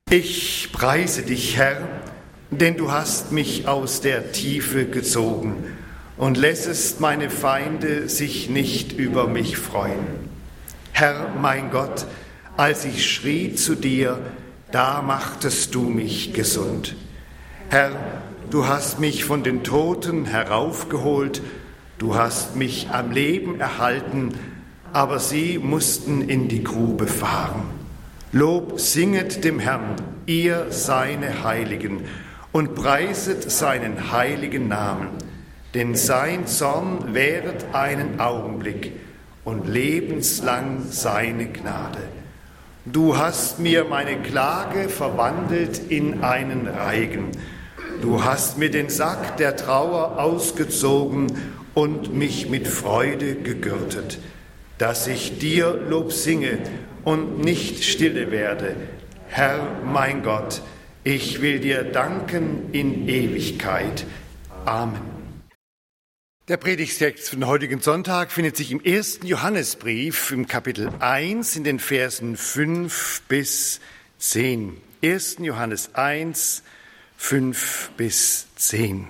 Ich preise dich, Herr, denn du hast mich aus der Tiefe gezogen und lässest meine Feinde sich nicht über mich freuen. Herr, mein Gott, als ich schrie zu dir, da machtest du mich gesund. Herr, du hast mich von den Toten heraufgeholt, du hast mich am Leben erhalten, aber sie mussten in die Grube fahren. Lob singet dem Herrn, ihr seine Heiligen, und preiset seinen heiligen Namen. Denn sein Zorn währet einen Augenblick und lebenslang seine Gnade. Du hast mir meine Klage verwandelt in einen Reigen. Du hast mir den Sack der Trauer ausgezogen und mich mit Freude gegürtet, dass ich dir Lob singe und nicht stille werde. Herr, mein Gott, ich will dir danken in Ewigkeit. Amen. Der Predigtext für den heutigen Sonntag findet sich im 1. Johannesbrief im Kapitel 1 in den Versen 5 bis 10. 1. Johannes 1, 5 bis 10.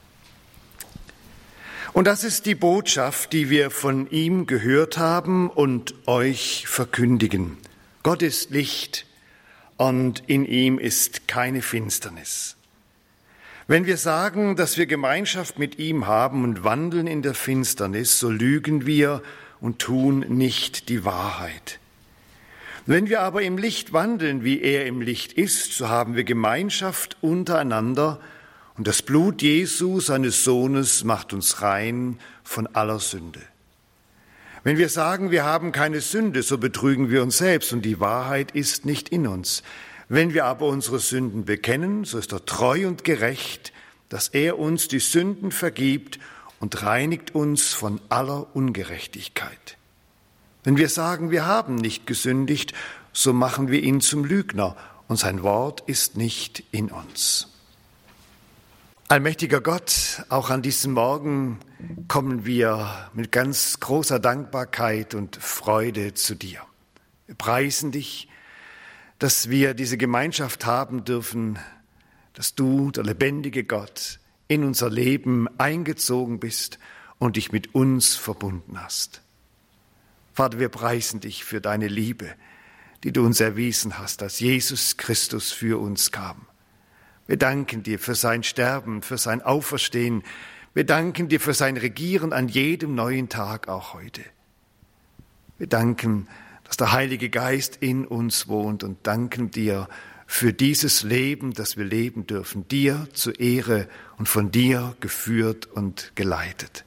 Und das ist die Botschaft, die wir von ihm gehört haben und euch verkündigen. Gott ist Licht und in ihm ist keine Finsternis. Wenn wir sagen, dass wir Gemeinschaft mit ihm haben und wandeln in der Finsternis, so lügen wir und tun nicht die Wahrheit. Wenn wir aber im Licht wandeln, wie er im Licht ist, so haben wir Gemeinschaft untereinander. Und das Blut Jesu, seines Sohnes, macht uns rein von aller Sünde. Wenn wir sagen, wir haben keine Sünde, so betrügen wir uns selbst und die Wahrheit ist nicht in uns. Wenn wir aber unsere Sünden bekennen, so ist er treu und gerecht, dass er uns die Sünden vergibt und reinigt uns von aller Ungerechtigkeit. Wenn wir sagen, wir haben nicht gesündigt, so machen wir ihn zum Lügner und sein Wort ist nicht in uns. Allmächtiger Gott, auch an diesem Morgen kommen wir mit ganz großer Dankbarkeit und Freude zu dir. Wir preisen dich, dass wir diese Gemeinschaft haben dürfen, dass du, der lebendige Gott, in unser Leben eingezogen bist und dich mit uns verbunden hast. Vater, wir preisen dich für deine Liebe, die du uns erwiesen hast, als Jesus Christus für uns kam. Wir danken dir für sein Sterben, für sein Auferstehen. Wir danken dir für sein Regieren an jedem neuen Tag, auch heute. Wir danken, dass der Heilige Geist in uns wohnt und danken dir für dieses Leben, das wir leben dürfen, dir zur Ehre und von dir geführt und geleitet.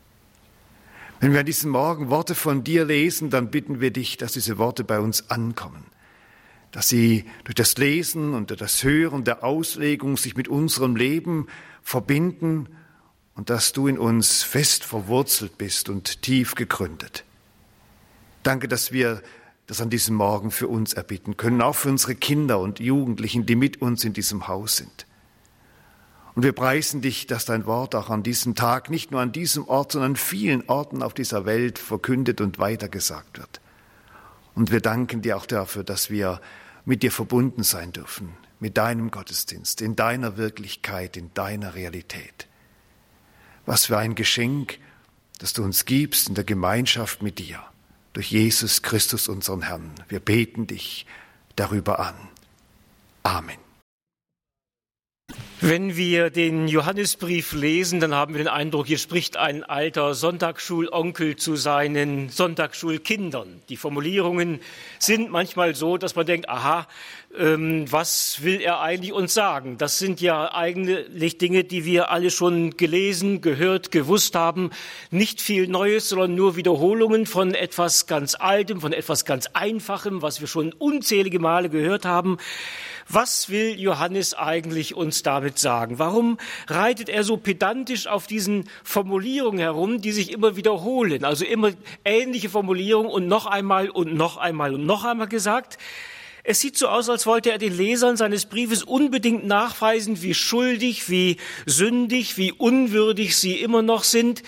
Wenn wir an diesem Morgen Worte von dir lesen, dann bitten wir dich, dass diese Worte bei uns ankommen. Dass sie durch das Lesen und durch das Hören der Auslegung sich mit unserem Leben verbinden und dass du in uns fest verwurzelt bist und tief gegründet. Danke, dass wir das an diesem Morgen für uns erbitten können, auch für unsere Kinder und Jugendlichen, die mit uns in diesem Haus sind. Und wir preisen dich, dass dein Wort auch an diesem Tag, nicht nur an diesem Ort, sondern an vielen Orten auf dieser Welt verkündet und weitergesagt wird. Und wir danken dir auch dafür, dass wir mit dir verbunden sein dürfen, mit deinem Gottesdienst, in deiner Wirklichkeit, in deiner Realität. Was für ein Geschenk, das du uns gibst in der Gemeinschaft mit dir, durch Jesus Christus, unseren Herrn. Wir beten dich darüber an. Amen. Wenn wir den Johannesbrief lesen, dann haben wir den Eindruck, hier spricht ein alter Sonntagsschulonkel zu seinen Sonntagsschulkindern. Die Formulierungen sind manchmal so, dass man denkt, aha, was will er eigentlich uns sagen? Das sind ja eigentlich Dinge, die wir alle schon gelesen, gehört, gewusst haben. Nicht viel Neues, sondern nur Wiederholungen von etwas ganz Altem, von etwas ganz Einfachem, was wir schon unzählige Male gehört haben. Was will Johannes eigentlich uns damit sagen? Warum reitet er so pedantisch auf diesen Formulierungen herum, die sich immer wiederholen? Also immer ähnliche Formulierungen und noch einmal und noch einmal und noch einmal gesagt. Es sieht so aus, als wollte er den Lesern seines Briefes unbedingt nachweisen, wie schuldig, wie sündig, wie unwürdig sie immer noch sind.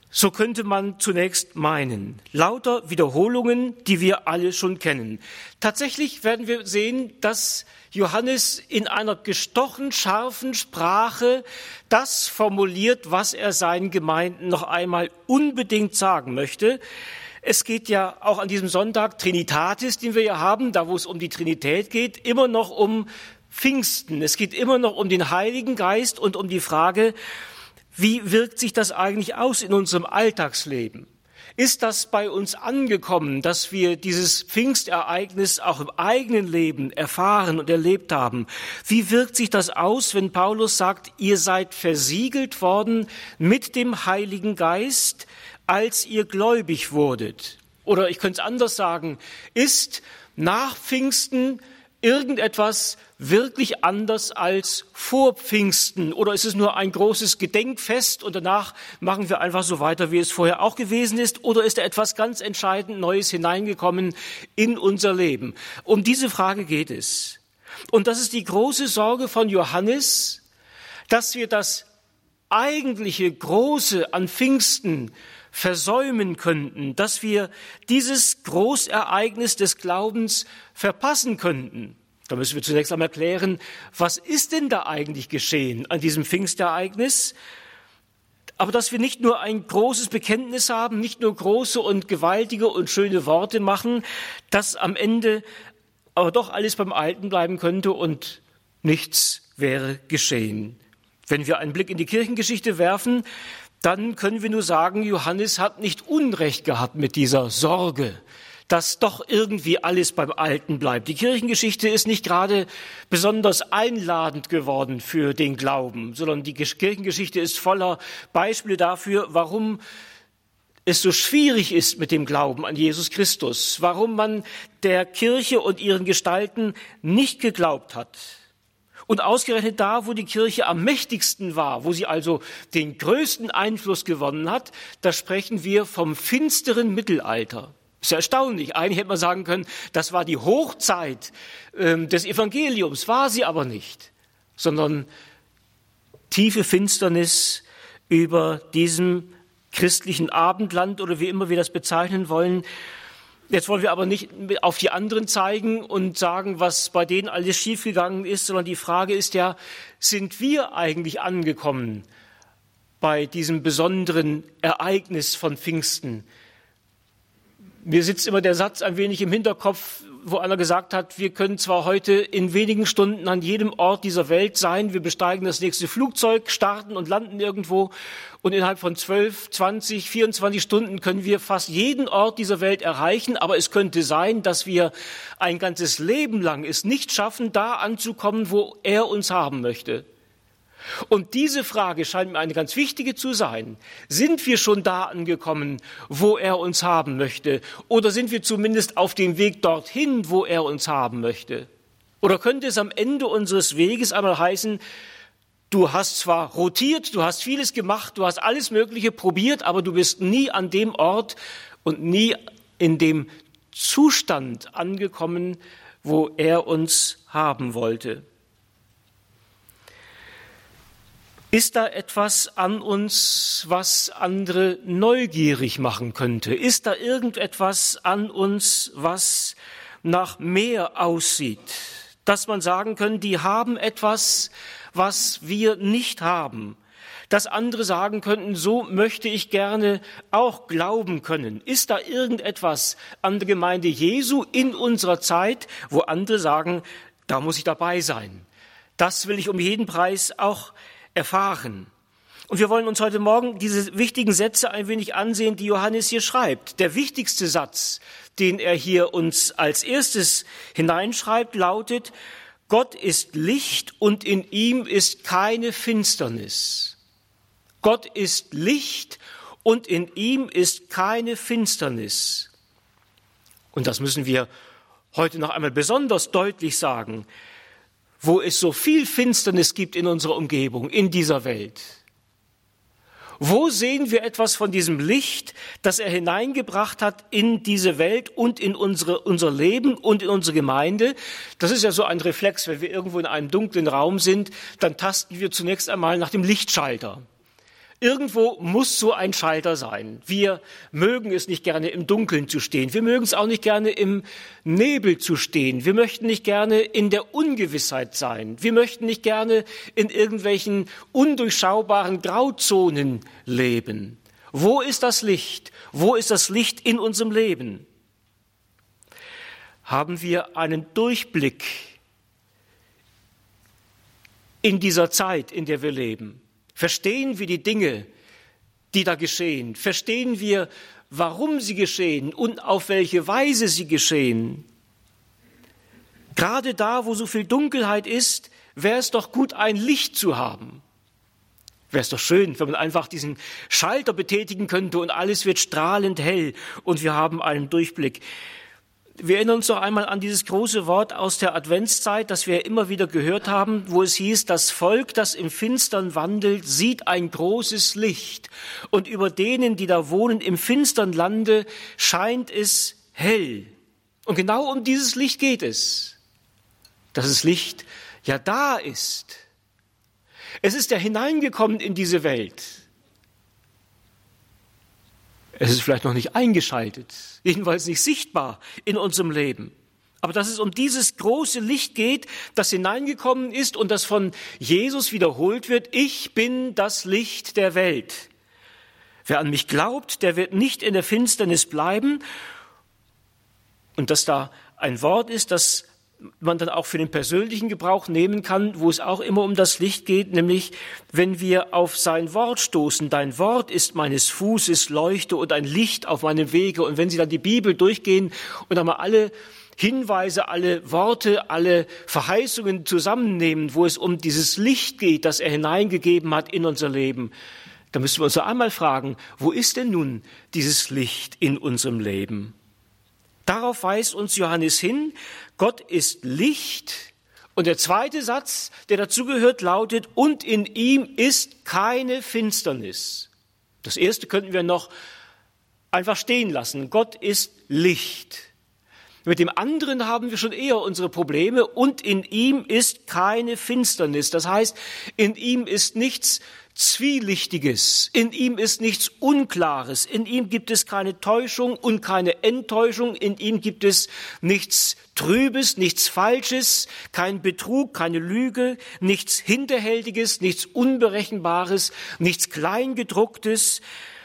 So könnte man zunächst meinen. Lauter Wiederholungen, die wir alle schon kennen. Tatsächlich werden wir sehen, dass Johannes in einer gestochen scharfen Sprache das formuliert, was er seinen Gemeinden noch einmal unbedingt sagen möchte. Es geht ja auch an diesem Sonntag Trinitatis, den wir ja haben, da wo es um die Trinität geht, immer noch um Pfingsten. Es geht immer noch um den Heiligen Geist und um die Frage, wie wirkt sich das eigentlich aus in unserem Alltagsleben? Ist das bei uns angekommen, dass wir dieses Pfingstereignis auch im eigenen Leben erfahren und erlebt haben? Wie wirkt sich das aus, wenn Paulus sagt, ihr seid versiegelt worden mit dem Heiligen Geist, als ihr gläubig wurdet? Oder ich könnte es anders sagen, ist nach Pfingsten irgendetwas wirklich anders als vor Pfingsten? Oder ist es nur ein großes Gedenkfest und danach machen wir einfach so weiter, wie es vorher auch gewesen ist? Oder ist da etwas ganz entscheidend Neues hineingekommen in unser Leben? Um diese Frage geht es. Und das ist die große Sorge von Johannes, dass wir das eigentliche Große an Pfingsten versäumen könnten, dass wir dieses Großereignis des Glaubens verpassen könnten. Da müssen wir zunächst einmal klären, was ist denn da eigentlich geschehen an diesem Pfingstereignis? Aber dass wir nicht nur ein großes Bekenntnis haben, nicht nur große und gewaltige und schöne Worte machen, dass am Ende aber doch alles beim Alten bleiben könnte und nichts wäre geschehen. Wenn wir einen Blick in die Kirchengeschichte werfen, dann können wir nur sagen, Johannes hat nicht Unrecht gehabt mit dieser Sorge, dass doch irgendwie alles beim Alten bleibt. Die Kirchengeschichte ist nicht gerade besonders einladend geworden für den Glauben, sondern die Kirchengeschichte ist voller Beispiele dafür, warum es so schwierig ist mit dem Glauben an Jesus Christus, warum man der Kirche und ihren Gestalten nicht geglaubt hat. Und ausgerechnet da, wo die Kirche am mächtigsten war, wo sie also den größten Einfluss gewonnen hat, da sprechen wir vom finsteren Mittelalter. Das ist ja erstaunlich. Eigentlich hätte man sagen können, das war die Hochzeit des Evangeliums, war sie aber nicht, sondern tiefe Finsternis über diesem christlichen Abendland oder wie immer wir das bezeichnen wollen. Jetzt wollen wir aber nicht auf die anderen zeigen und sagen, was bei denen alles schiefgegangen ist, sondern die Frage ist ja, sind wir eigentlich angekommen bei diesem besonderen Ereignis von Pfingsten? Mir sitzt immer der Satz ein wenig im Hinterkopf, wo einer gesagt hat, wir können zwar heute in wenigen Stunden an jedem Ort dieser Welt sein, wir besteigen das nächste Flugzeug, starten und landen irgendwo und innerhalb von 12, 20, 24 Stunden können wir fast jeden Ort dieser Welt erreichen, aber es könnte sein, dass wir ein ganzes Leben lang es nicht schaffen, da anzukommen, wo er uns haben möchte. Und diese Frage scheint mir eine ganz wichtige zu sein. Sind wir schon da angekommen, wo er uns haben möchte? Oder sind wir zumindest auf dem Weg dorthin, wo er uns haben möchte? Oder könnte es am Ende unseres Weges einmal heißen, du hast zwar rotiert, du hast vieles gemacht, du hast alles Mögliche probiert, aber du bist nie an dem Ort und nie in dem Zustand angekommen, wo er uns haben wollte. Ist da etwas an uns, was andere neugierig machen könnte? Ist da irgendetwas an uns, was nach mehr aussieht? Dass man sagen kann, die haben etwas, was wir nicht haben. Dass andere sagen könnten, so möchte ich gerne auch glauben können. Ist da irgendetwas an der Gemeinde Jesu in unserer Zeit, wo andere sagen, da muss ich dabei sein. Das will ich um jeden Preis auch erfahren. Und wir wollen uns heute Morgen diese wichtigen Sätze ein wenig ansehen, die Johannes hier schreibt. Der wichtigste Satz, den er hier uns als erstes hineinschreibt, lautet, Gott ist Licht und in ihm ist keine Finsternis. Gott ist Licht und in ihm ist keine Finsternis. Und das müssen wir heute noch einmal besonders deutlich sagen, wo es so viel Finsternis gibt in unserer Umgebung, in dieser Welt. Wo sehen wir etwas von diesem Licht, das er hineingebracht hat in diese Welt und in unser Leben und in unsere Gemeinde? Das ist ja so ein Reflex, wenn wir irgendwo in einem dunklen Raum sind, dann tasten wir zunächst einmal nach dem Lichtschalter. Irgendwo muss so ein Schalter sein. Wir mögen es nicht gerne, im Dunkeln zu stehen. Wir mögen es auch nicht gerne, im Nebel zu stehen. Wir möchten nicht gerne in der Ungewissheit sein. Wir möchten nicht gerne in irgendwelchen undurchschaubaren Grauzonen leben. Wo ist das Licht? Wo ist das Licht in unserem Leben? Haben wir einen Durchblick in dieser Zeit, in der wir leben? Verstehen wir die Dinge, die da geschehen? Verstehen wir, warum sie geschehen und auf welche Weise sie geschehen? Gerade da, wo so viel Dunkelheit ist, wäre es doch gut, ein Licht zu haben. Wäre es doch schön, wenn man einfach diesen Schalter betätigen könnte und alles wird strahlend hell und wir haben einen Durchblick. Wir erinnern uns noch einmal an dieses große Wort aus der Adventszeit, das wir immer wieder gehört haben, wo es hieß, das Volk, das im Finstern wandelt, sieht ein großes Licht. Und über denen, die da wohnen im finstern Lande, scheint es hell. Und genau um dieses Licht geht es, dass das Licht ja da ist. Es ist ja hineingekommen in diese Welt. Es ist vielleicht noch nicht eingeschaltet, jedenfalls nicht sichtbar in unserem Leben. Aber dass es um dieses große Licht geht, das hineingekommen ist und das von Jesus wiederholt wird, ich bin das Licht der Welt. Wer an mich glaubt, der wird nicht in der Finsternis bleiben. Und dass da ein Wort ist, das man dann auch für den persönlichen Gebrauch nehmen kann, wo es auch immer um das Licht geht, nämlich wenn wir auf sein Wort stoßen, dein Wort ist meines Fußes Leuchte und ein Licht auf meinem Wege. Und wenn Sie dann die Bibel durchgehen und einmal alle Hinweise, alle Worte, alle Verheißungen zusammennehmen, wo es um dieses Licht geht, das er hineingegeben hat in unser Leben, dann müssen wir uns noch einmal fragen, wo ist denn nun dieses Licht in unserem Leben? Darauf weist uns Johannes hin, Gott ist Licht. Und der zweite Satz, der dazugehört, lautet, und in ihm ist keine Finsternis. Das erste könnten wir noch einfach stehen lassen. Gott ist Licht. Mit dem anderen haben wir schon eher unsere Probleme. Und in ihm ist keine Finsternis. Das heißt, in ihm ist nichts Zwielichtiges, in ihm ist nichts Unklares, in ihm gibt es keine Täuschung und keine Enttäuschung, in ihm gibt es nichts Trübes, nichts Falsches, kein Betrug, keine Lüge, nichts Hinterhältiges, nichts Unberechenbares, nichts Kleingedrucktes.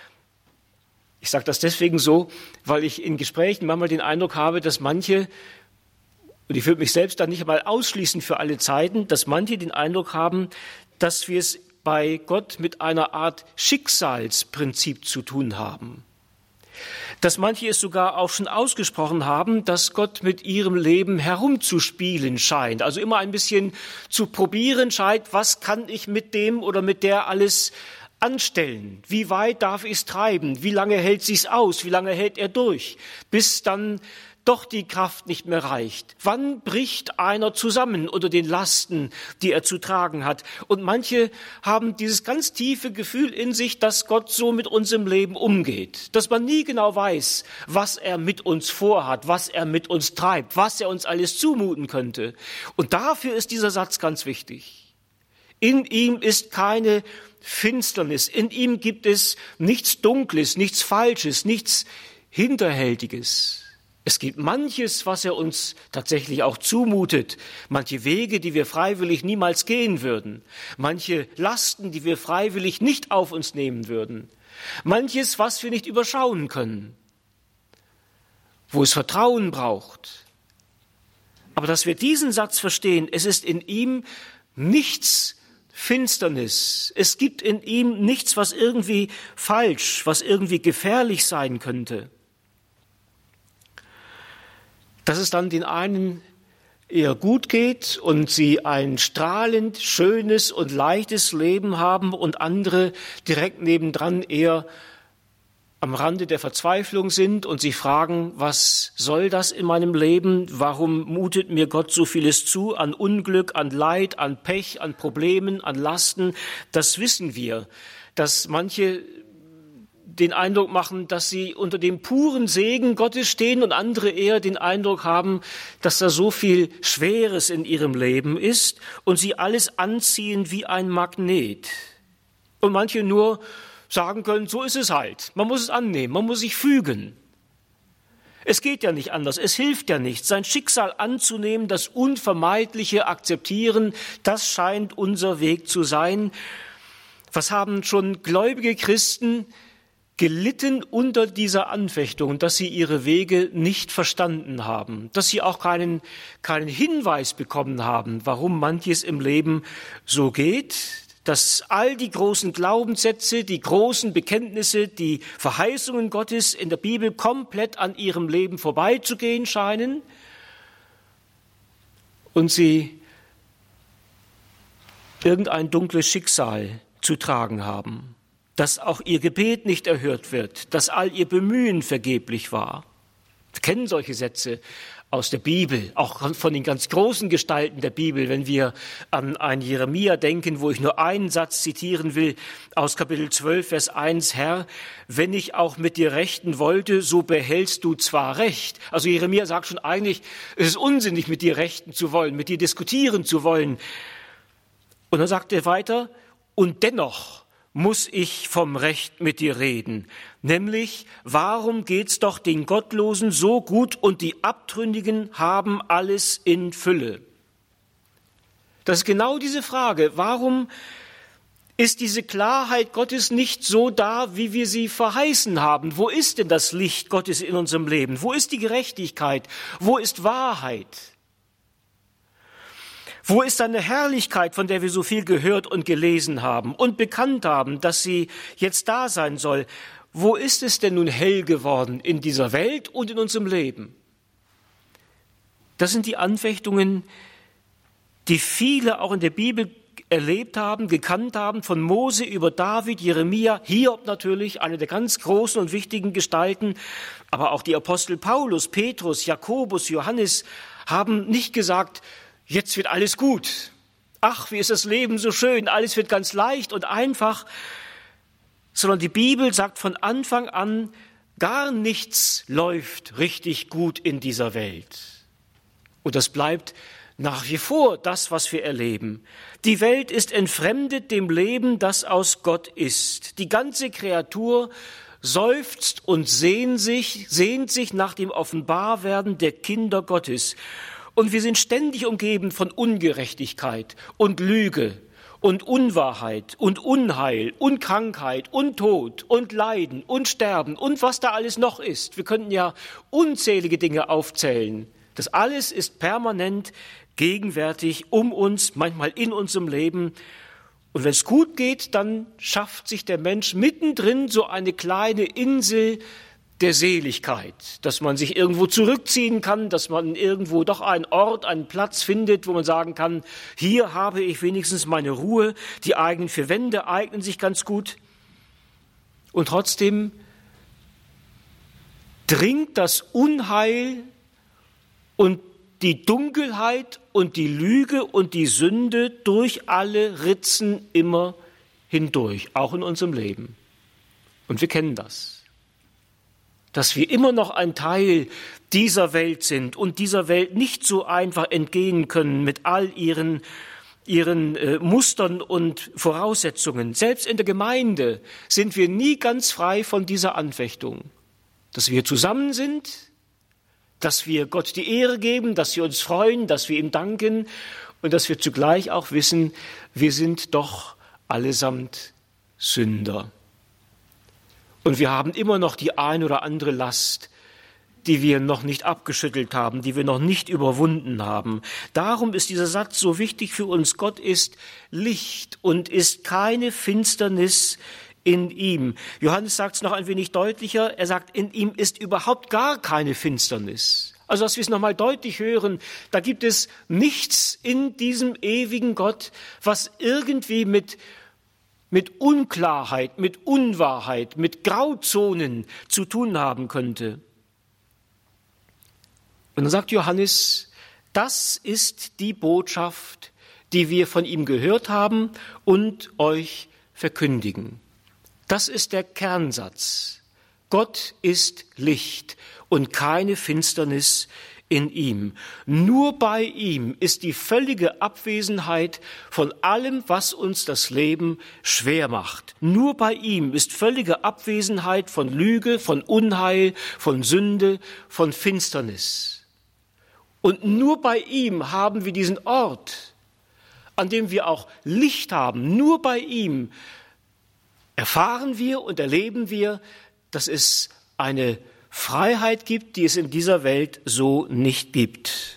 Ich sage das deswegen so, weil ich in Gesprächen manchmal den Eindruck habe, dass manche, und ich würde mich selbst da nicht einmal ausschließen für alle Zeiten, dass manche den Eindruck haben, dass wir es bei Gott mit einer Art Schicksalsprinzip zu tun haben. Dass manche es sogar auch schon ausgesprochen haben, dass Gott mit ihrem Leben herumzuspielen scheint, also immer ein bisschen zu probieren scheint, was kann ich mit dem oder mit der alles anstellen? Wie weit darf ich es treiben? Wie lange hält sich's aus? Wie lange hält er durch? Bis dann doch die Kraft nicht mehr reicht. Wann bricht einer zusammen unter den Lasten, die er zu tragen hat? Und manche haben dieses ganz tiefe Gefühl in sich, dass Gott so mit unserem Leben umgeht, dass man nie genau weiß, was er mit uns vorhat, was er mit uns treibt, was er uns alles zumuten könnte. Und dafür ist dieser Satz ganz wichtig. In ihm ist keine Finsternis, in ihm gibt es nichts Dunkles, nichts Falsches, nichts Hinterhältiges. Es gibt manches, was er uns tatsächlich auch zumutet, manche Wege, die wir freiwillig niemals gehen würden, manche Lasten, die wir freiwillig nicht auf uns nehmen würden, manches, was wir nicht überschauen können, wo es Vertrauen braucht. Aber dass wir diesen Satz verstehen, es ist in ihm nichts Finsternis, es gibt in ihm nichts, was irgendwie falsch, was irgendwie gefährlich sein könnte. Dass es dann den einen eher gut geht und sie ein strahlend, schönes und leichtes Leben haben und andere direkt nebendran eher am Rande der Verzweiflung sind und sich fragen, was soll das in meinem Leben? Warum mutet mir Gott so vieles zu an Unglück, an Leid, an Pech, an Problemen, an Lasten? Das wissen wir, dass manche den Eindruck machen, dass sie unter dem puren Segen Gottes stehen und andere eher den Eindruck haben, dass da so viel Schweres in ihrem Leben ist und sie alles anziehen wie ein Magnet. Und manche nur sagen können, so ist es halt. Man muss es annehmen, man muss sich fügen. Es geht ja nicht anders, es hilft ja nicht. Sein Schicksal anzunehmen, das Unvermeidliche akzeptieren, das scheint unser Weg zu sein. Was haben schon gläubige Christen gelitten unter dieser Anfechtung, dass sie ihre Wege nicht verstanden haben, dass sie auch keinen Hinweis bekommen haben, warum manches im Leben so geht, dass all die großen Glaubenssätze, die großen Bekenntnisse, die Verheißungen Gottes in der Bibel komplett an ihrem Leben vorbeizugehen scheinen und sie irgendein dunkles Schicksal zu tragen haben, dass auch ihr Gebet nicht erhört wird, dass all ihr Bemühen vergeblich war. Wir kennen solche Sätze aus der Bibel, auch von den ganz großen Gestalten der Bibel, wenn wir an einen Jeremia denken, wo ich nur einen Satz zitieren will, aus Kapitel 12, Vers 1, Herr, wenn ich auch mit dir rechten wollte, so behältst du zwar Recht. Also Jeremia sagt schon eigentlich, es ist unsinnig, mit dir rechten zu wollen, mit dir diskutieren zu wollen. Und dann sagt er weiter, und dennoch muss ich vom Recht mit dir reden. Nämlich, warum geht's doch den Gottlosen so gut und die Abtrünnigen haben alles in Fülle? Das ist genau diese Frage. Warum ist diese Klarheit Gottes nicht so da, wie wir sie verheißen haben? Wo ist denn das Licht Gottes in unserem Leben? Wo ist die Gerechtigkeit? Wo ist Wahrheit? Wo ist seine Herrlichkeit, von der wir so viel gehört und gelesen haben und bekannt haben, dass sie jetzt da sein soll? Wo ist es denn nun hell geworden in dieser Welt und in unserem Leben? Das sind die Anfechtungen, die viele auch in der Bibel erlebt haben, gekannt haben, von Mose über David, Jeremia, Hiob natürlich, eine der ganz großen und wichtigen Gestalten, aber auch die Apostel Paulus, Petrus, Jakobus, Johannes haben nicht gesagt, jetzt wird alles gut. Ach, wie ist das Leben so schön, alles wird ganz leicht und einfach. Sondern die Bibel sagt von Anfang an, gar nichts läuft richtig gut in dieser Welt. Und das bleibt nach wie vor das, was wir erleben. Die Welt ist entfremdet dem Leben, das aus Gott ist. Die ganze Kreatur seufzt und sehnt sich nach dem Offenbarwerden der Kinder Gottes. Und wir sind ständig umgeben von Ungerechtigkeit und Lüge und Unwahrheit und Unheil und Krankheit und Tod und Leiden und Sterben und was da alles noch ist. Wir könnten ja unzählige Dinge aufzählen. Das alles ist permanent gegenwärtig um uns, manchmal in unserem Leben. Und wenn es gut geht, dann schafft sich der Mensch mittendrin so eine kleine Insel der Seligkeit, dass man sich irgendwo zurückziehen kann, dass man irgendwo doch einen Ort, einen Platz findet, wo man sagen kann, hier habe ich wenigstens meine Ruhe, die eigenen vier Wände eignen sich ganz gut. Und trotzdem dringt das Unheil und die Dunkelheit und die Lüge und die Sünde durch alle Ritzen immer hindurch, auch in unserem Leben. Und wir kennen das. Dass wir immer noch ein Teil dieser Welt sind und dieser Welt nicht so einfach entgehen können mit all ihren Mustern und Voraussetzungen. Selbst in der Gemeinde sind wir nie ganz frei von dieser Anfechtung. Dass wir zusammen sind, dass wir Gott die Ehre geben, dass wir uns freuen, dass wir ihm danken und dass wir zugleich auch wissen, wir sind doch allesamt Sünder. Und wir haben immer noch die ein oder andere Last, die wir noch nicht abgeschüttelt haben, die wir noch nicht überwunden haben. Darum ist dieser Satz so wichtig für uns. Gott ist Licht und ist keine Finsternis in ihm. Johannes sagt es noch ein wenig deutlicher. Er sagt, in ihm ist überhaupt gar keine Finsternis. Also, dass wir es nochmal deutlich hören, da gibt es nichts in diesem ewigen Gott, was irgendwie mit Unklarheit, mit Unwahrheit, mit Grauzonen zu tun haben könnte. Und dann sagt Johannes, das ist die Botschaft, die wir von ihm gehört haben und euch verkündigen. Das ist der Kernsatz. Gott ist Licht und keine Finsternis in ihm. Nur bei ihm ist die völlige Abwesenheit von allem, was uns das Leben schwer macht. Nur bei ihm ist völlige Abwesenheit von Lüge, von Unheil, von Sünde, von Finsternis. Und nur bei ihm haben wir diesen Ort, an dem wir auch Licht haben. Nur bei ihm erfahren wir und erleben wir, dass es eine Freiheit gibt, die es in dieser Welt so nicht gibt.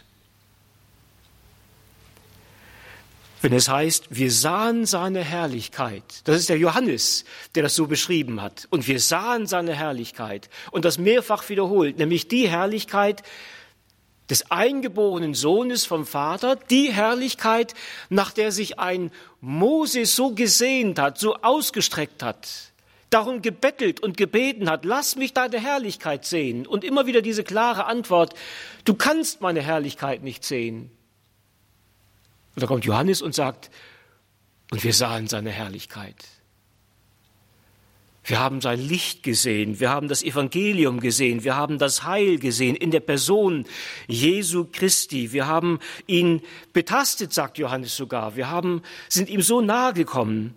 Wenn es heißt, wir sahen seine Herrlichkeit, das ist der Johannes, der das so beschrieben hat, und wir sahen seine Herrlichkeit und das mehrfach wiederholt, nämlich die Herrlichkeit des eingeborenen Sohnes vom Vater, die Herrlichkeit, nach der sich ein Moses so gesehnt hat, so ausgestreckt hat, darum gebettelt und gebeten hat, lass mich deine Herrlichkeit sehen. Und immer wieder diese klare Antwort, du kannst meine Herrlichkeit nicht sehen. Und da kommt Johannes und sagt, und wir sahen seine Herrlichkeit. Wir haben sein Licht gesehen, wir haben das Evangelium gesehen, wir haben das Heil gesehen in der Person Jesu Christi. Wir haben ihn betastet, sagt Johannes sogar. Sind ihm so nahe gekommen.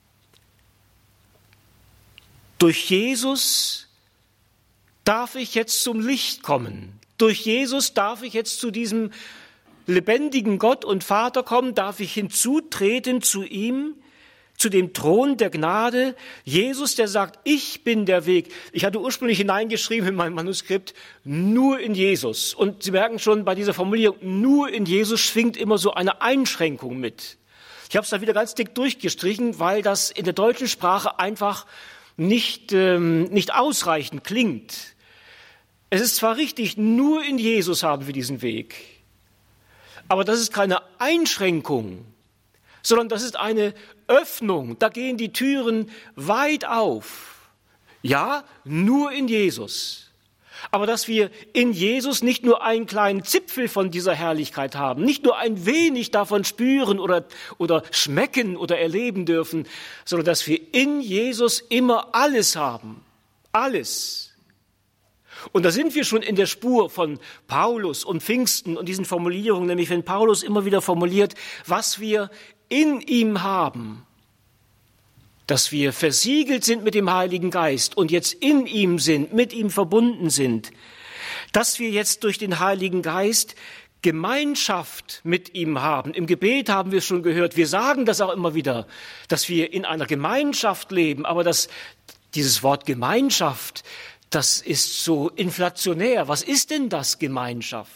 Durch Jesus darf ich jetzt zum Licht kommen. Durch Jesus darf ich jetzt zu diesem lebendigen Gott und Vater kommen, darf ich hinzutreten zu ihm, zu dem Thron der Gnade. Jesus, der sagt, ich bin der Weg. Ich hatte ursprünglich hineingeschrieben in mein Manuskript, nur in Jesus. Und Sie merken schon, bei dieser Formulierung, nur in Jesus schwingt immer so eine Einschränkung mit. Ich habe es da wieder ganz dick durchgestrichen, weil das in der deutschen Sprache einfach nicht ausreichend klingt. Es ist zwar richtig, nur in Jesus haben wir diesen Weg, aber das ist keine Einschränkung, sondern das ist eine Öffnung. Da gehen die Türen weit auf. Ja, nur in Jesus. Aber dass wir in Jesus nicht nur einen kleinen Zipfel von dieser Herrlichkeit haben, nicht nur ein wenig davon spüren oder schmecken oder erleben dürfen, sondern dass wir in Jesus immer alles haben. Alles. Und da sind wir schon in der Spur von Paulus und Pfingsten und diesen Formulierungen, nämlich wenn Paulus immer wieder formuliert, was wir in ihm haben, dass wir versiegelt sind mit dem Heiligen Geist und jetzt in ihm sind, mit ihm verbunden sind, dass wir jetzt durch den Heiligen Geist Gemeinschaft mit ihm haben. Im Gebet haben wir es schon gehört, wir sagen das auch immer wieder, dass wir in einer Gemeinschaft leben, aber dieses Wort Gemeinschaft, das ist so inflationär. Was ist denn das, Gemeinschaft?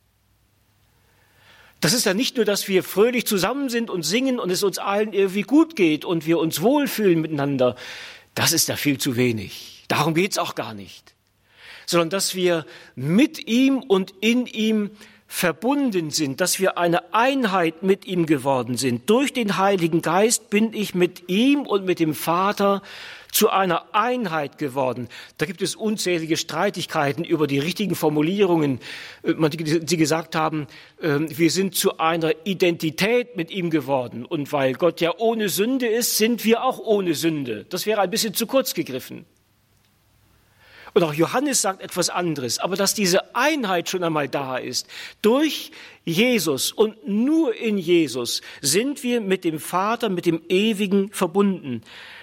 Das ist ja nicht nur, dass wir fröhlich zusammen sind und singen und es uns allen irgendwie gut geht und wir uns wohlfühlen miteinander. Das ist ja viel zu wenig. Darum geht's auch gar nicht. Sondern, dass wir mit ihm und in ihm verbunden sind, dass wir eine Einheit mit ihm geworden sind. Durch den Heiligen Geist bin ich mit ihm und mit dem Vater zu einer Einheit geworden. Da gibt es unzählige Streitigkeiten über die richtigen Formulierungen. Die gesagt haben, wir sind zu einer Identität mit ihm geworden. Und weil Gott ja ohne Sünde ist, sind wir auch ohne Sünde. Das wäre ein bisschen zu kurz gegriffen. Und auch Johannes sagt etwas anderes. Aber dass diese Einheit schon einmal da ist, durch Jesus und nur in Jesus sind wir mit dem Vater, mit dem Ewigen verbunden.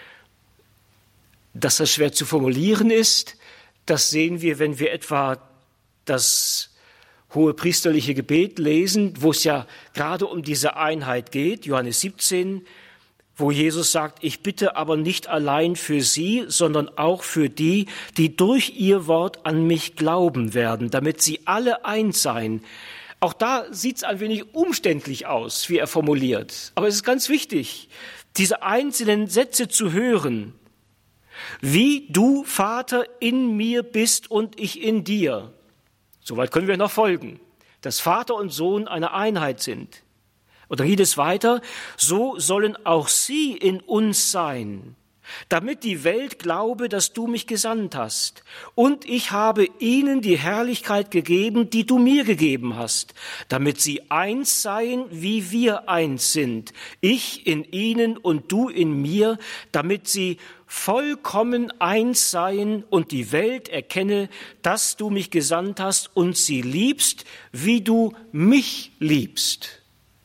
Dass das schwer zu formulieren ist, das sehen wir, wenn wir etwa das hohepriesterliche Gebet lesen, wo es ja gerade um diese Einheit geht, Johannes 17, wo Jesus sagt, ich bitte aber nicht allein für sie, sondern auch für die, die durch ihr Wort an mich glauben werden, damit sie alle eins seien. Auch da sieht es ein wenig umständlich aus, wie er formuliert. Aber es ist ganz wichtig, diese einzelnen Sätze zu hören. Wie du, Vater, in mir bist und ich in dir. Soweit können wir noch folgen, dass Vater und Sohn eine Einheit sind. Und dann geht es weiter, so sollen auch sie in uns sein. damit die Welt glaube, dass du mich gesandt hast. Und ich habe ihnen die Herrlichkeit gegeben, die du mir gegeben hast, damit sie eins seien, wie wir eins sind. Ich in ihnen und du in mir, damit sie vollkommen eins seien und die Welt erkenne, dass du mich gesandt hast und sie liebst, wie du mich liebst.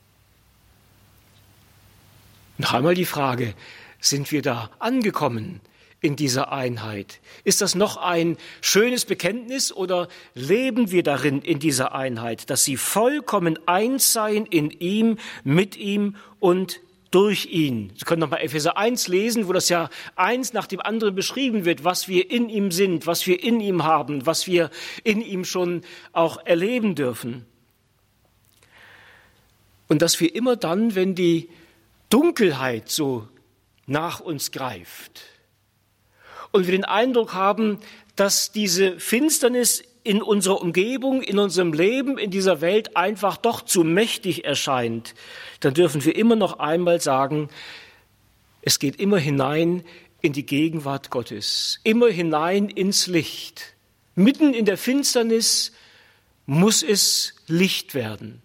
Noch einmal die Frage: Sind wir da angekommen in dieser Einheit? Ist das noch ein schönes Bekenntnis oder leben wir darin in dieser Einheit, dass sie vollkommen eins seien in ihm, mit ihm und durch ihn? Sie können nochmal Epheser 1 lesen, wo das ja eins nach dem anderen beschrieben wird, was wir in ihm sind, was wir in ihm haben, was wir in ihm schon auch erleben dürfen. Und dass wir immer dann, wenn die Dunkelheit so nach uns greift und wir den Eindruck haben, dass diese Finsternis in unserer Umgebung, in unserem Leben, in dieser Welt einfach doch zu mächtig erscheint, dann dürfen wir immer noch einmal sagen, es geht immer hinein in die Gegenwart Gottes, immer hinein ins Licht. Mitten in der Finsternis muss es Licht werden.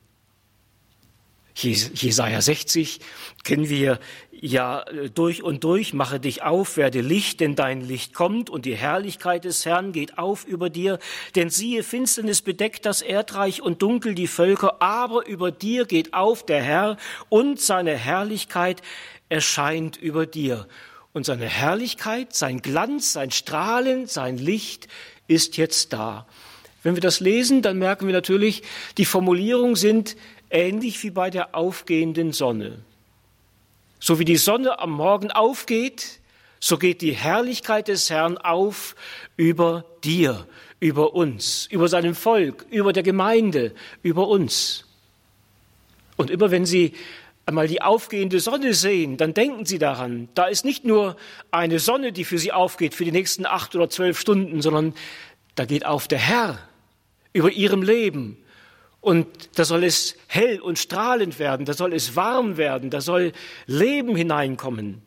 Jesaja 60 kennen wir ja durch und durch. Mache dich auf, werde Licht, denn dein Licht kommt und die Herrlichkeit des Herrn geht auf über dir. Denn siehe, Finsternis bedeckt das Erdreich und dunkel die Völker, aber über dir geht auf der Herr und seine Herrlichkeit erscheint über dir. Und seine Herrlichkeit, sein Glanz, sein Strahlen, sein Licht ist jetzt da. Wenn wir das lesen, dann merken wir natürlich, die Formulierungen sind ähnlich wie bei der aufgehenden Sonne. So wie die Sonne am Morgen aufgeht, so geht die Herrlichkeit des Herrn auf über dir, über uns, über seinem Volk, über der Gemeinde, über uns. Und immer wenn Sie einmal die aufgehende Sonne sehen, dann denken Sie daran, da ist nicht nur eine Sonne, die für Sie aufgeht für die nächsten 8 oder 12 Stunden, sondern da geht auf der Herr über Ihrem Leben. Und da soll es hell und strahlend werden, da soll es warm werden, da soll Leben hineinkommen.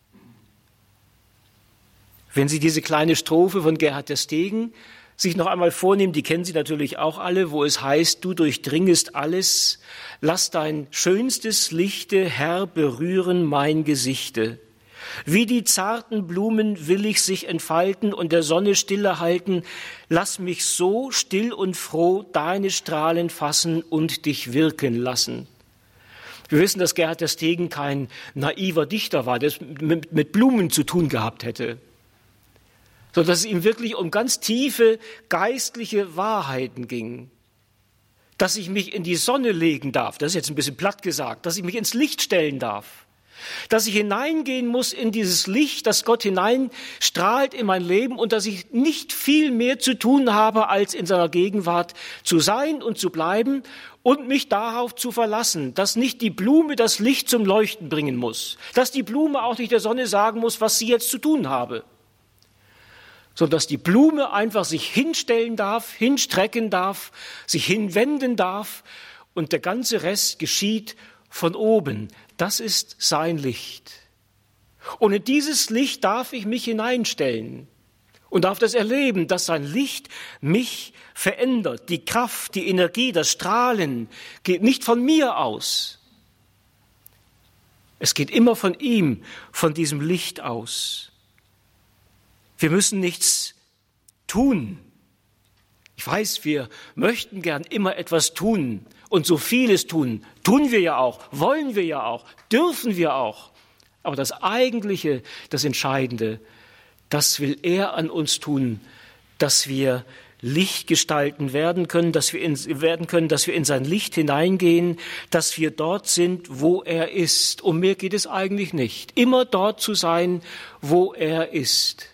Wenn Sie diese kleine Strophe von Gerhard ter Stegen sich noch einmal vornehmen, die kennen Sie natürlich auch alle, wo es heißt, du durchdringest alles, lass dein schönstes Lichte, Herr, berühren mein Gesichte. Wie die zarten Blumen will ich sich entfalten und der Sonne Stille halten. Lass mich so still und froh deine Strahlen fassen und dich wirken lassen. Wir wissen, dass Gerhard ter Stegen kein naiver Dichter war, der es mit Blumen zu tun gehabt hätte, sondern dass es ihm wirklich um ganz tiefe geistliche Wahrheiten ging. Dass ich mich in die Sonne legen darf, das ist jetzt ein bisschen platt gesagt, dass ich mich ins Licht stellen darf. Dass ich hineingehen muss in dieses Licht, dass Gott hineinstrahlt in mein Leben und dass ich nicht viel mehr zu tun habe, als in seiner Gegenwart zu sein und zu bleiben und mich darauf zu verlassen, dass nicht die Blume das Licht zum Leuchten bringen muss, dass die Blume auch nicht der Sonne sagen muss, was sie jetzt zu tun habe, sondern dass die Blume einfach sich hinstellen darf, hinstrecken darf, sich hinwenden darf und der ganze Rest geschieht von oben. Das ist sein Licht. Und in dieses Licht darf ich mich hineinstellen und darf das erleben, dass sein Licht mich verändert. Die Kraft, die Energie, das Strahlen geht nicht von mir aus. Es geht immer von ihm, von diesem Licht aus. Wir müssen nichts tun. Ich weiß, wir möchten gern immer etwas tun und so vieles tun. Tun wir ja auch, wollen wir ja auch, dürfen wir auch. Aber das Eigentliche, das Entscheidende, das will er an uns tun, dass wir Lichtgestalten werden können, dass wir in sein Licht hineingehen, dass wir dort sind, wo er ist. Um mehr geht es eigentlich nicht. Immer dort zu sein, wo er ist.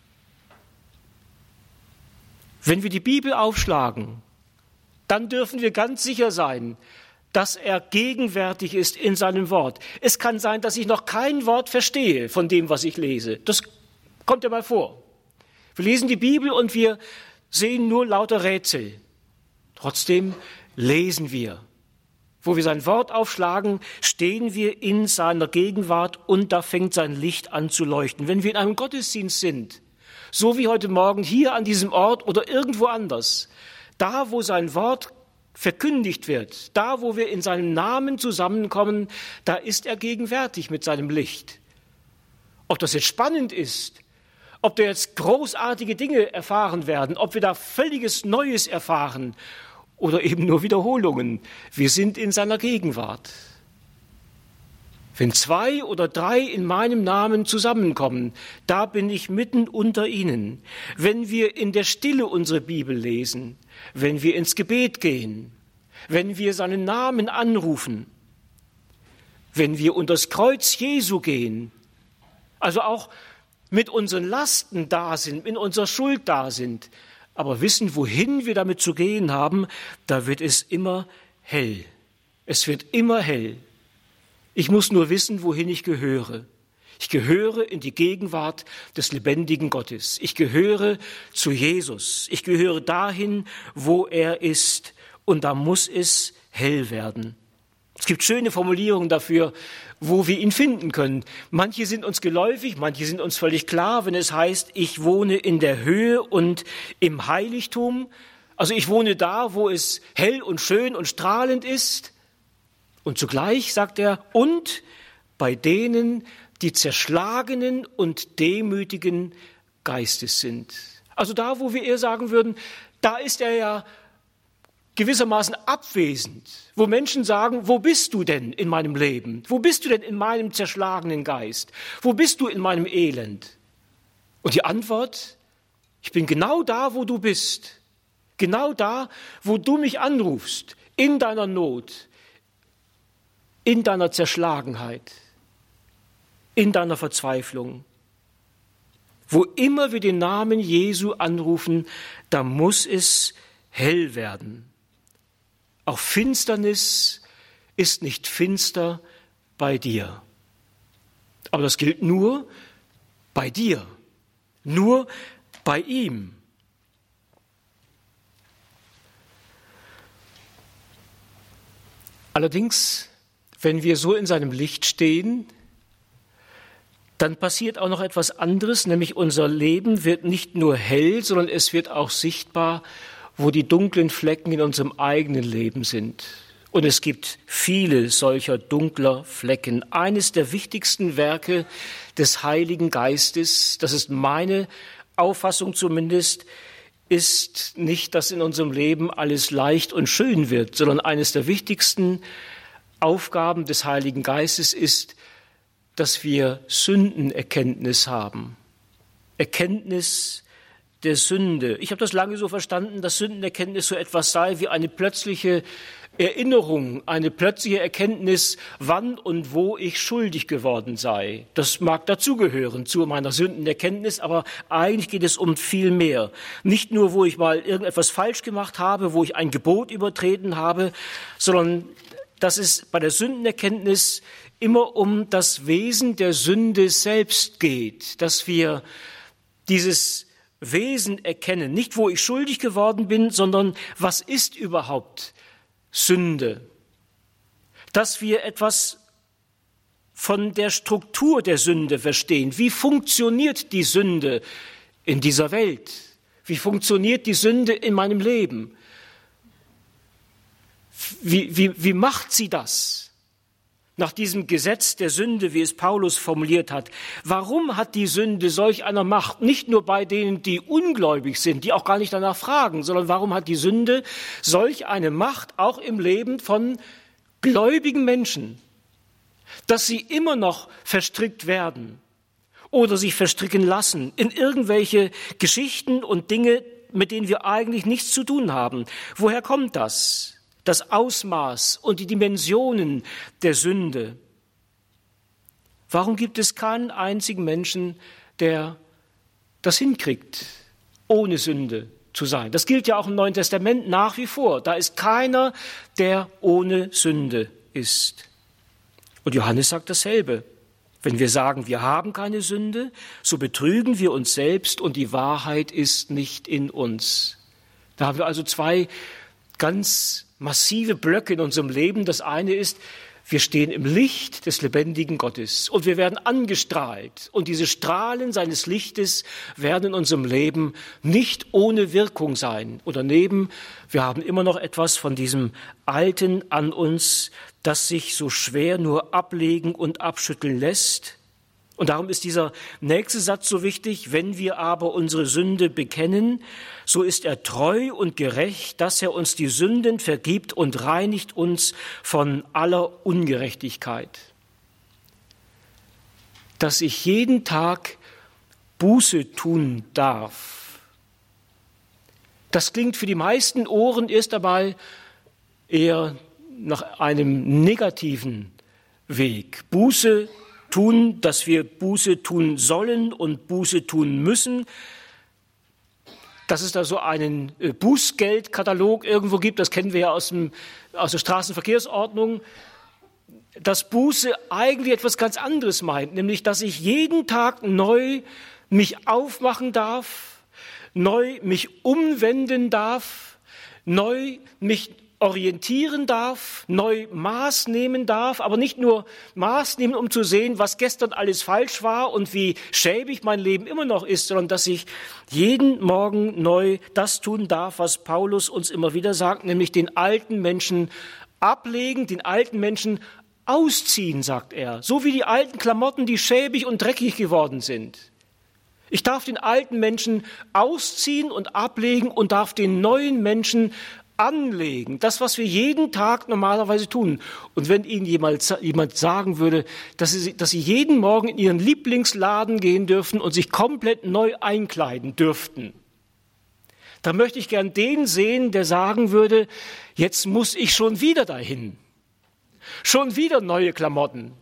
Wenn wir die Bibel aufschlagen, dann dürfen wir ganz sicher sein, dass er gegenwärtig ist in seinem Wort. Es kann sein, dass ich noch kein Wort verstehe von dem, was ich lese. Das kommt ja mal vor. Wir lesen die Bibel und wir sehen nur lauter Rätsel. Trotzdem lesen wir. wo wir sein Wort aufschlagen, stehen wir in seiner Gegenwart und da fängt sein Licht an zu leuchten. Wenn wir in einem Gottesdienst sind, so wie heute Morgen hier an diesem Ort oder irgendwo anders, da wo sein Wort verkündigt wird, da wo wir in seinem Namen zusammenkommen, da ist er gegenwärtig mit seinem Licht. Ob das jetzt spannend ist, ob da jetzt großartige Dinge erfahren werden, ob wir da völliges Neues erfahren oder eben nur Wiederholungen. Wir sind in seiner Gegenwart. Wenn 2 oder 3 in meinem Namen zusammenkommen, da bin ich mitten unter ihnen. Wenn wir in der Stille unsere Bibel lesen, wenn wir ins Gebet gehen, wenn wir seinen Namen anrufen, wenn wir unter das Kreuz Jesu gehen, also auch mit unseren Lasten da sind, in unserer Schuld da sind, aber wissen, wohin wir damit zu gehen haben, da wird es immer hell. Es wird immer hell. Ich muss nur wissen, wohin ich gehöre. Ich gehöre in die Gegenwart des lebendigen Gottes. Ich gehöre zu Jesus. Ich gehöre dahin, wo er ist. Und da muss es hell werden. Es gibt schöne Formulierungen dafür, wo wir ihn finden können. Manche sind uns geläufig, manche sind uns völlig klar, wenn es heißt, ich wohne in der Höhe und im Heiligtum. Also ich wohne da, wo es hell und schön und strahlend ist. Und zugleich sagt er, und bei denen, die zerschlagenen und demütigen Geistes sind. Also da, wo wir eher sagen würden, da ist er ja gewissermaßen abwesend, wo Menschen sagen, wo bist du denn in meinem Leben? Wo bist du denn in meinem zerschlagenen Geist? Wo bist du in meinem Elend? Und die Antwort, ich bin genau da, wo du bist. Genau da, wo du mich anrufst, in deiner Not, in deiner Zerschlagenheit, in deiner Verzweiflung. Wo immer wir den Namen Jesu anrufen, da muss es hell werden. Auch Finsternis ist nicht finster bei dir. Aber das gilt nur bei dir, nur bei ihm. Allerdings, wenn wir so in seinem Licht stehen, dann passiert auch noch etwas anderes, nämlich unser Leben wird nicht nur hell, sondern es wird auch sichtbar, wo die dunklen Flecken in unserem eigenen Leben sind. Und es gibt viele solcher dunkler Flecken. Eines der wichtigsten Werke des Heiligen Geistes, das ist meine Auffassung zumindest, ist nicht, dass in unserem Leben alles leicht und schön wird, sondern eines der wichtigsten Aufgaben des Heiligen Geistes ist, dass wir Sündenerkenntnis haben. Erkenntnis der Sünde. Ich habe das lange so verstanden, dass Sündenerkenntnis so etwas sei wie eine plötzliche Erinnerung, eine plötzliche Erkenntnis, wann und wo ich schuldig geworden sei. Das mag dazugehören zu meiner Sündenerkenntnis, aber eigentlich geht es um viel mehr. Nicht nur, wo ich mal irgendetwas falsch gemacht habe, wo ich ein Gebot übertreten habe, sondern dass es bei der Sündenerkenntnis immer um das Wesen der Sünde selbst geht, dass wir dieses Wesen erkennen, nicht wo ich schuldig geworden bin, sondern was ist überhaupt Sünde? Dass wir etwas von der Struktur der Sünde verstehen. Wie funktioniert die Sünde in dieser Welt? Wie funktioniert die Sünde in meinem Leben? Wie macht sie das? Nach diesem Gesetz der Sünde, wie es Paulus formuliert hat. Warum hat die Sünde solch eine Macht? Nicht nur bei denen, die ungläubig sind, die auch gar nicht danach fragen, sondern warum hat die Sünde solch eine Macht auch im Leben von gläubigen Menschen, dass sie immer noch verstrickt werden oder sich verstricken lassen in irgendwelche Geschichten und Dinge, mit denen wir eigentlich nichts zu tun haben. Woher kommt das? Das Ausmaß und die Dimensionen der Sünde. Warum gibt es keinen einzigen Menschen, der das hinkriegt, ohne Sünde zu sein? Das gilt ja auch im Neuen Testament nach wie vor. Da ist keiner, der ohne Sünde ist. Und Johannes sagt dasselbe. Wenn wir sagen, wir haben keine Sünde, so betrügen wir uns selbst und die Wahrheit ist nicht in uns. Da haben wir also zwei ganz massive Blöcke in unserem Leben. Das eine ist, wir stehen im Licht des lebendigen Gottes und wir werden angestrahlt. Und diese Strahlen seines Lichtes werden in unserem Leben nicht ohne Wirkung sein. Und daneben, wir haben immer noch etwas von diesem Alten an uns, das sich so schwer nur ablegen und abschütteln lässt. Und darum ist dieser nächste Satz so wichtig: Wenn wir aber unsere Sünde bekennen, so ist er treu und gerecht, dass er uns die Sünden vergibt und reinigt uns von aller Ungerechtigkeit. Dass ich jeden Tag Buße tun darf. Das klingt für die meisten Ohren erst einmal eher nach einem negativen Weg. Buße tun, dass wir Buße tun sollen und Buße tun müssen, dass es da so einen Bußgeldkatalog irgendwo gibt, das kennen wir ja aus der Straßenverkehrsordnung, dass Buße eigentlich etwas ganz anderes meint, nämlich, dass ich jeden Tag neu mich aufmachen darf, neu mich umwenden darf, neu mich orientieren darf, neu Maß nehmen darf, aber nicht nur Maß nehmen, um zu sehen, was gestern alles falsch war und wie schäbig mein Leben immer noch ist, sondern dass ich jeden Morgen neu das tun darf, was Paulus uns immer wieder sagt, nämlich den alten Menschen ablegen, den alten Menschen ausziehen, sagt er, so wie die alten Klamotten, die schäbig und dreckig geworden sind. Ich darf den alten Menschen ausziehen und ablegen und darf den neuen Menschen anlegen, das, was wir jeden Tag normalerweise tun. Und wenn Ihnen jemand sagen würde, dass Sie jeden Morgen in Ihren Lieblingsladen gehen dürfen und sich komplett neu einkleiden dürften, dann möchte ich gern den sehen, der sagen würde, jetzt muss ich schon wieder dahin. Schon wieder neue Klamotten.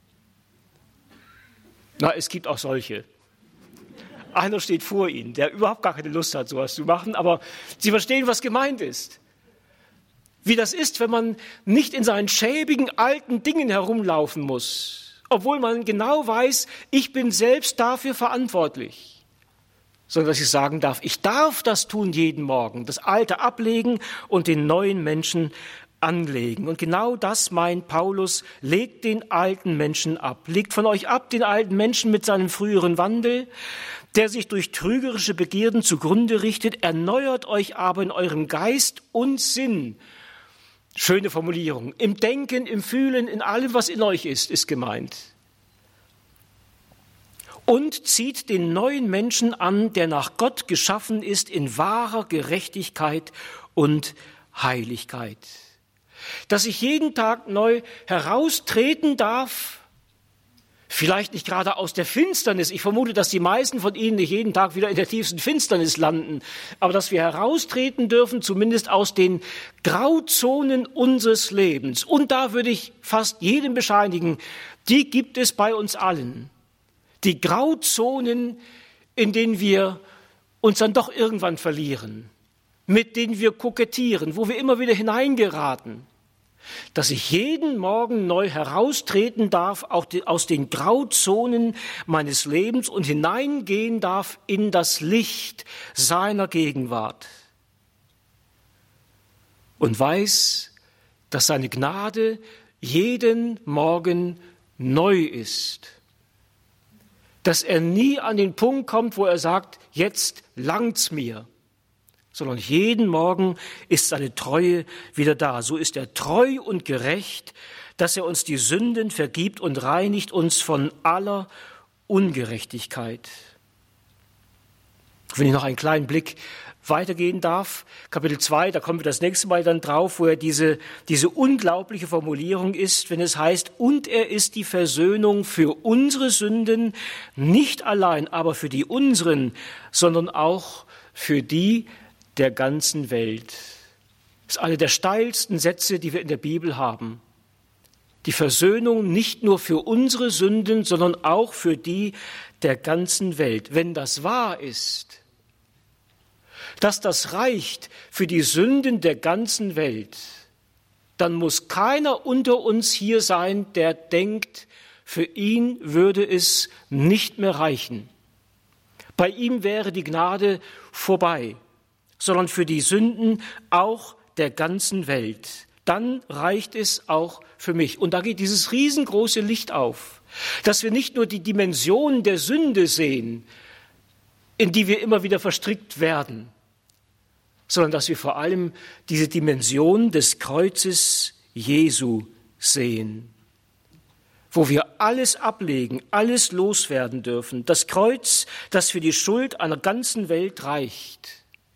Na, es gibt auch solche. Einer steht vor Ihnen, der überhaupt gar keine Lust hat, sowas zu machen, aber Sie verstehen, was gemeint ist. Wie das ist, wenn man nicht in seinen schäbigen alten Dingen herumlaufen muss, obwohl man genau weiß, ich bin selbst dafür verantwortlich. Sondern dass ich sagen darf, ich darf das tun jeden Morgen, das Alte ablegen und den neuen Menschen anlegen. Und genau das meint Paulus, legt den alten Menschen ab. Legt von euch ab den alten Menschen mit seinem früheren Wandel, der sich durch trügerische Begierden zugrunde richtet, erneuert euch aber in eurem Geist und Sinn. Schöne Formulierung. Im Denken, im Fühlen, in allem, was in euch ist gemeint. Und zieht den neuen Menschen an, der nach Gott geschaffen ist, in wahrer Gerechtigkeit und Heiligkeit. Dass ich jeden Tag neu heraustreten darf, vielleicht nicht gerade aus der Finsternis. Ich vermute, dass die meisten von Ihnen nicht jeden Tag wieder in der tiefsten Finsternis landen. Aber dass wir heraustreten dürfen, zumindest aus den Grauzonen unseres Lebens. Und da würde ich fast jedem bescheinigen, die gibt es bei uns allen. Die Grauzonen, in denen wir uns dann doch irgendwann verlieren. Mit denen wir kokettieren, wo wir immer wieder hineingeraten. Dass ich jeden Morgen neu heraustreten darf, auch aus den Grauzonen meines Lebens und hineingehen darf in das Licht seiner Gegenwart. Und weiß, dass seine Gnade jeden Morgen neu ist. Dass er nie an den Punkt kommt, wo er sagt, jetzt langt's mir. Sondern jeden Morgen ist seine Treue wieder da. So ist er treu und gerecht, dass er uns die Sünden vergibt und reinigt uns von aller Ungerechtigkeit. Wenn ich noch einen kleinen Blick weitergehen darf, Kapitel 2, da kommen wir das nächste Mal dann drauf, wo er diese unglaubliche Formulierung ist, wenn es heißt, und er ist die Versöhnung für unsere Sünden, nicht allein aber für die unseren, sondern auch für die der ganzen Welt. Das ist einer der steilsten Sätze, die wir in der Bibel haben. Die Versöhnung nicht nur für unsere Sünden, sondern auch für die der ganzen Welt. Wenn das wahr ist, dass das reicht für die Sünden der ganzen Welt, dann muss keiner unter uns hier sein, der denkt, für ihn würde es nicht mehr reichen. Bei ihm wäre die Gnade vorbei, sondern für die Sünden auch der ganzen Welt, dann reicht es auch für mich. Und da geht dieses riesengroße Licht auf, dass wir nicht nur die Dimension der Sünde sehen, in die wir immer wieder verstrickt werden, sondern dass wir vor allem diese Dimension des Kreuzes Jesu sehen, wo wir alles ablegen, alles loswerden dürfen. Das Kreuz, das für die Schuld einer ganzen Welt reicht.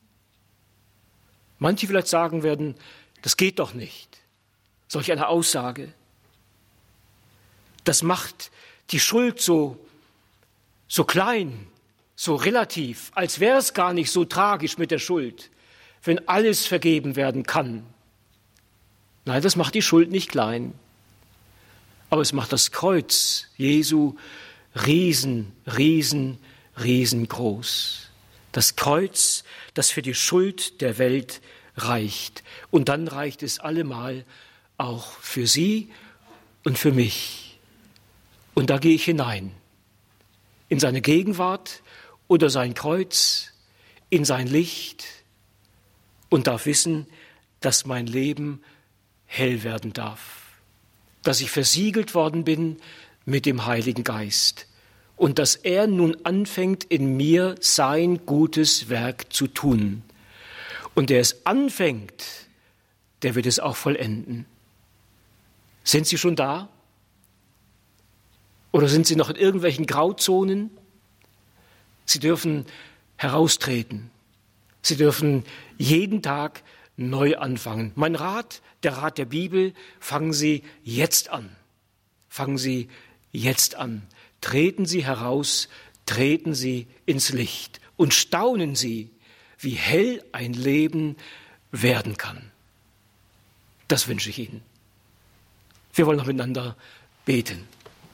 Manche vielleicht sagen werden, das geht doch nicht. Solch eine Aussage. Das macht die Schuld so klein, so relativ, als wäre es gar nicht so tragisch mit der Schuld, wenn alles vergeben werden kann. Nein, das macht die Schuld nicht klein. Aber es macht das Kreuz Jesu riesengroß. Das Kreuz, das für die Schuld der Welt reicht. Und dann reicht es allemal auch für Sie und für mich. Und da gehe ich hinein. In seine Gegenwart oder sein Kreuz, in sein Licht und darf wissen, dass mein Leben hell werden darf. Dass ich versiegelt worden bin mit dem Heiligen Geist und dass er nun anfängt, in mir sein gutes Werk zu tun. Und der es anfängt, der wird es auch vollenden. Sind Sie schon da? Oder sind Sie noch in irgendwelchen Grauzonen? Sie dürfen heraustreten. Sie dürfen jeden Tag neu anfangen. Mein Rat, der Rat der Bibel, fangen Sie jetzt an. Fangen Sie jetzt an. Treten Sie heraus, treten Sie ins Licht und staunen Sie, wie hell ein Leben werden kann. Das wünsche ich Ihnen. Wir wollen noch miteinander beten.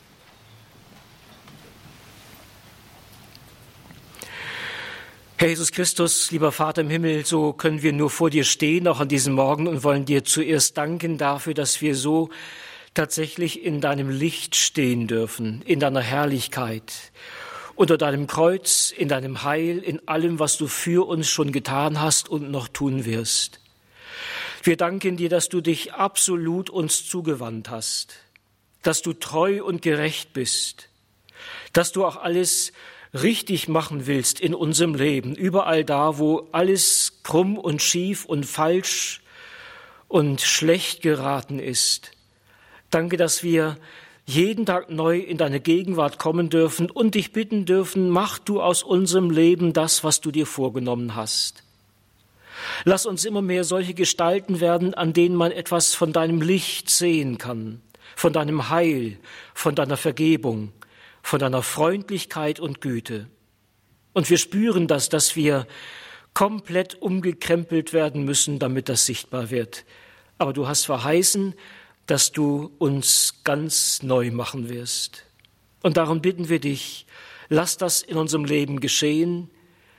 Herr Jesus Christus, lieber Vater im Himmel, so können wir nur vor dir stehen, auch an diesem Morgen, und wollen dir zuerst danken dafür, dass wir so tatsächlich in deinem Licht stehen dürfen, in deiner Herrlichkeit, unter deinem Kreuz, in deinem Heil, in allem, was du für uns schon getan hast und noch tun wirst. Wir danken dir, dass du dich absolut uns zugewandt hast, dass du treu und gerecht bist, dass du auch alles richtig machen willst in unserem Leben, überall da, wo alles krumm und schief und falsch und schlecht geraten ist. Danke, dass wir jeden Tag neu in deine Gegenwart kommen dürfen und dich bitten dürfen, mach du aus unserem Leben das, was du dir vorgenommen hast. Lass uns immer mehr solche Gestalten werden, an denen man etwas von deinem Licht sehen kann, von deinem Heil, von deiner Vergebung, von deiner Freundlichkeit und Güte. Und wir spüren das, dass wir komplett umgekrempelt werden müssen, damit das sichtbar wird. Aber du hast verheißen, dass du uns ganz neu machen wirst. Und darum bitten wir dich, lass das in unserem Leben geschehen.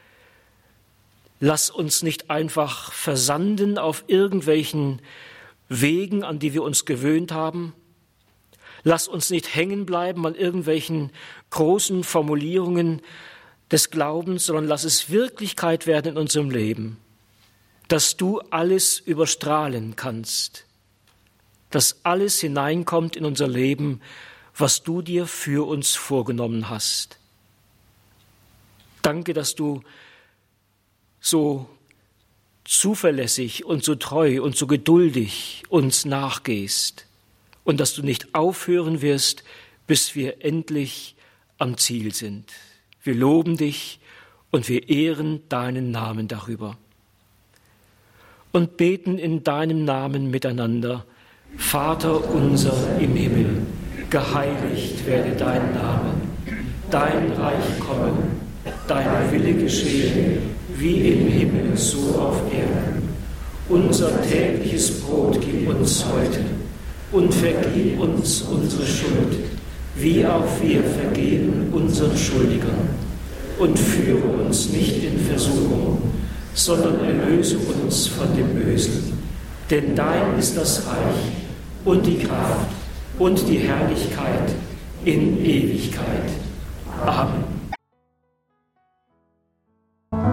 Lass uns nicht einfach versanden auf irgendwelchen Wegen, an die wir uns gewöhnt haben. Lass uns nicht hängen bleiben an irgendwelchen großen Formulierungen des Glaubens, sondern lass es Wirklichkeit werden in unserem Leben, dass du alles überstrahlen kannst, dass alles hineinkommt in unser Leben, was du dir für uns vorgenommen hast. Danke, dass du so zuverlässig und so treu und so geduldig uns nachgehst. Und dass du nicht aufhören wirst, bis wir endlich am Ziel sind. Wir loben dich und wir ehren deinen Namen darüber. Und beten in deinem Namen miteinander: Vater unser im Himmel, geheiligt werde dein Name. Dein Reich komme, dein Wille geschehe, wie im Himmel, so auf Erden. Unser tägliches Brot gib uns heute. Und vergib uns unsere Schuld, wie auch wir vergeben unseren Schuldigern. Und führe uns nicht in Versuchung, sondern erlöse uns von dem Bösen. Denn dein ist das Reich und die Kraft und die Herrlichkeit in Ewigkeit.